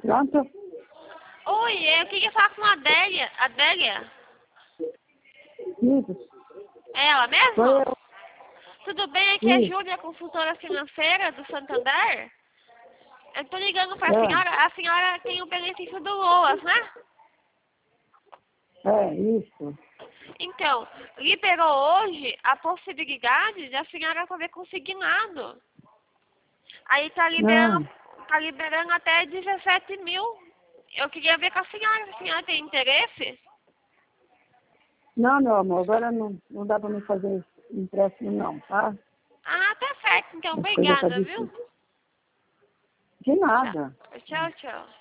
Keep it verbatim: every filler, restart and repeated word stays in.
Pronto? Oi, eu queria falar com a Adélia. Adélia? Isso. É ela mesmo? Sou eu. Tudo bem? Aqui é a Isso. Júlia, consultora financeira do Santander. Eu tô ligando pra É. senhora. A senhora tem o benefício do Loas, né? É, isso. Então, liberou hoje a possibilidade de a senhora fazer consignado. Aí tá liberando, Não. tá liberando até dezessete mil. Eu queria ver com a senhora, se a senhora tem interesse. Não, meu amor, agora não, não dá pra me fazer empréstimo não, tá? Ah, tá certo. Então, As coisas tá obrigada, viu? difícil. De nada. Tchau, tchau. tchau.